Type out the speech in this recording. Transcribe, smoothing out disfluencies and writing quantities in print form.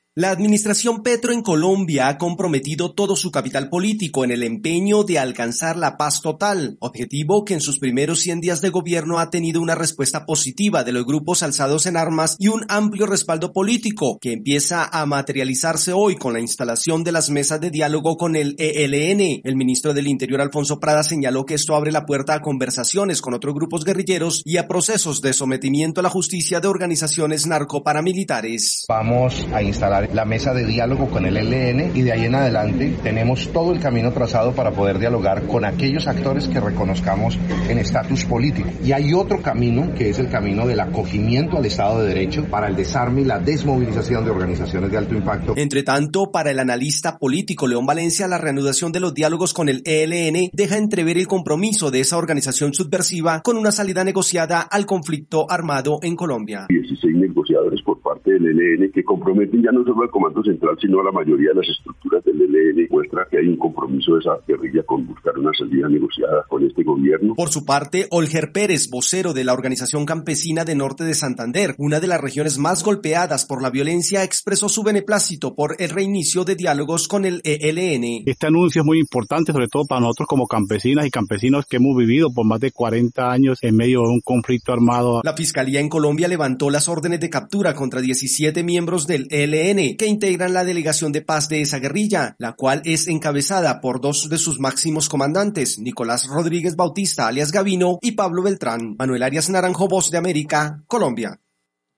La administración Petro en Colombia ha comprometido todo su capital político en el empeño de alcanzar la paz total, objetivo que en sus primeros 100 días de gobierno ha tenido una respuesta positiva de los grupos alzados en armas y un amplio respaldo político que empieza a materializarse hoy con la instalación de las mesas de diálogo con el ELN. El ministro del Interior, Alfonso Prada, señaló que esto abre la puerta a conversaciones con otros grupos guerrilleros y a procesos de sometimiento a la justicia de organizaciones narcoparamilitares. Vamos a instalar la mesa de diálogo con el ELN y de ahí en adelante tenemos todo el camino trazado para poder dialogar con aquellos actores que reconozcamos en estatus político. Y hay otro camino que es el camino del acogimiento al Estado de Derecho para el desarme y la desmovilización de organizaciones de alto impacto. Entre tanto, para el analista político León Valencia, la reanudación de los diálogos con el ELN deja entrever el compromiso de esa organización subversiva con una salida negociada al conflicto armado en Colombia. 16 negociadores por parte del ELN que comprometen ya no solo al Comando Central, sino a la mayoría de las estructuras del ELN, muestra que hay un compromiso de esa guerrilla con buscar una salida negociada con este gobierno. Por su parte, Olger Pérez, vocero de la Organización Campesina de Norte de Santander, una de las regiones más golpeadas por la violencia, expresó su beneplácito por el reinicio de diálogos con el ELN. Este anuncio es muy importante, sobre todo para nosotros como campesinas y campesinos que hemos vivido por más de 40 años en medio de un conflicto armado. La Fiscalía en Colombia levantó las órdenes de captura contra 17 miembros del ELN que integran la delegación de paz de esa guerrilla, la cual es encabezada por dos de sus máximos comandantes, Nicolás Rodríguez Bautista alias Gavino y Pablo Beltrán. Manuel Arias Naranjo, Voz de América, Colombia.